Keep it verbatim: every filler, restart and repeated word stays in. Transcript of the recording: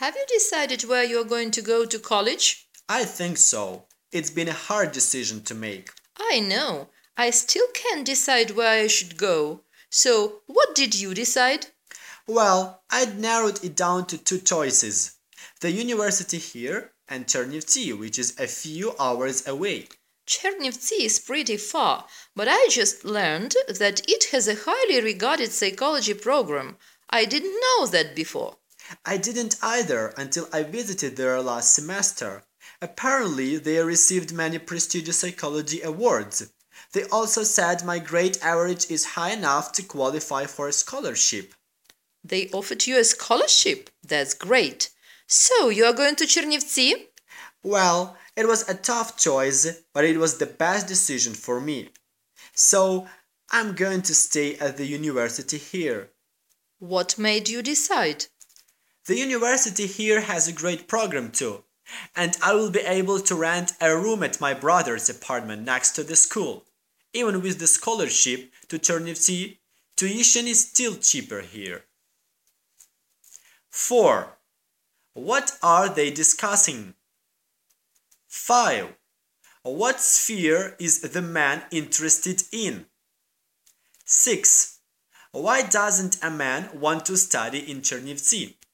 Have you decided where you're going to go to college? I think so. It's been a hard decision to make. I know. I still can't decide where I should go. So, what did you decide? Well, I'd narrowed it down to two choices. The university here and Chernivtsi, which is a few hours away. Chernivtsi is pretty far, but I just learned that it has a highly regarded psychology program. I didn't know that before. I didn't either until I visited there last semester. Apparently, they received many prestigious psychology awards. They also said my grade average is high enough to qualify for a scholarship. They offered you a scholarship? That's great. So, you are going to Chernivtsi? Well, it was a tough choice, but it was the best decision for me. So, I'm going to stay at the university here. What made you decide? The university here has a great program too, and I will be able to rent a room at my brother's apartment next to the school. Even with the scholarship to Chernivtsi, tuition is still cheaper here. four. What are they discussing? five. What sphere is the man interested in? six. Why doesn't a man want to study in Chernivtsi?